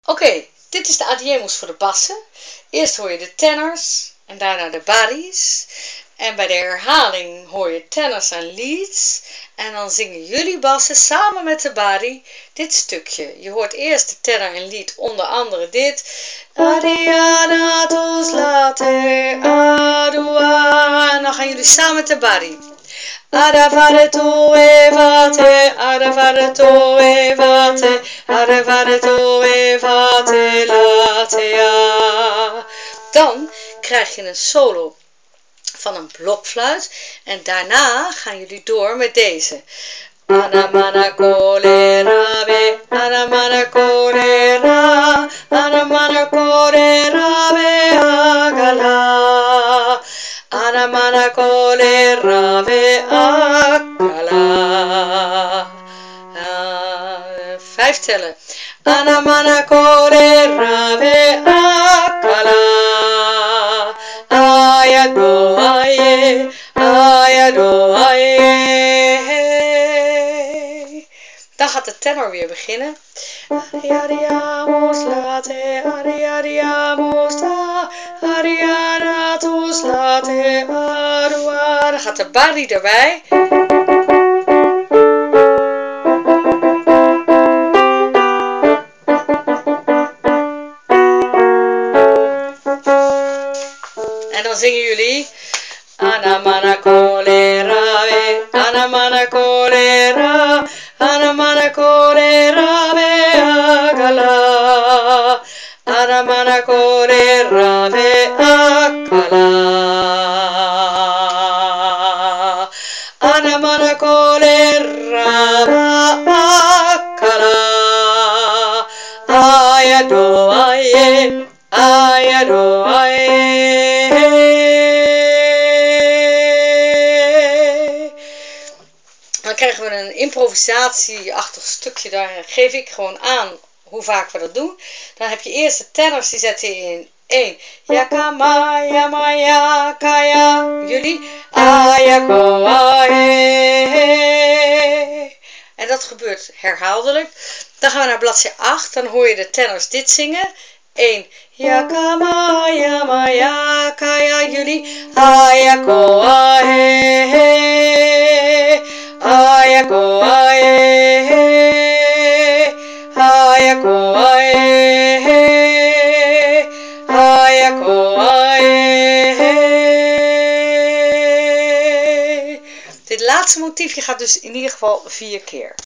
Oké, dit is de adiemos voor de bassen. Eerst hoor je de tenors en daarna de barries. En bij de herhaling hoor je tenors en leads. En dan zingen jullie bassen samen met de bari dit stukje. Je hoort eerst de tenor en lead, onder andere dit. Ariana tus late adua. En dan gaan jullie samen met de bari. Aravare tu evate, aravare tu evate, aravare tu evate latea. Dan krijg je een solo van een blokfluit en daarna gaan jullie door met deze. Anamana kolera ve, anamana kolera, anamana kolera ve agala. Anamana kolera ve agala. 5 tellen. Anamana kolera ve agala. Ayado aye, ayado aye. Dan gaat de tenor weer beginnen. Ariariamos late, ariariamos ta, ariaratus late arua. Dan gaat de bari erbij. En dan zingen jullie Anamana kolera ve, anamana kolera, anamana kolera ve agala. Anamana kolera ve agala. Anamana kolera ve agala. Ayado aye, ayado aye. Dan krijgen we een improvisatieachtig stukje, daar geef ik gewoon aan hoe vaak we dat doen. Dan heb je eerst de tenors, die zetten in 1. Yakama, yama, yakaya. Jullie. Ayako, ae. En dat gebeurt herhaaldelijk. Dan gaan we naar bladzijde 8. Dan hoor je de tenors dit zingen. 1. Yakama, yama, yakaya. Jullie. Ayako, ae. Ayako aye, ayako aye, ayako aye. Dit laatste motiefje gaat dus in ieder geval 4 keer.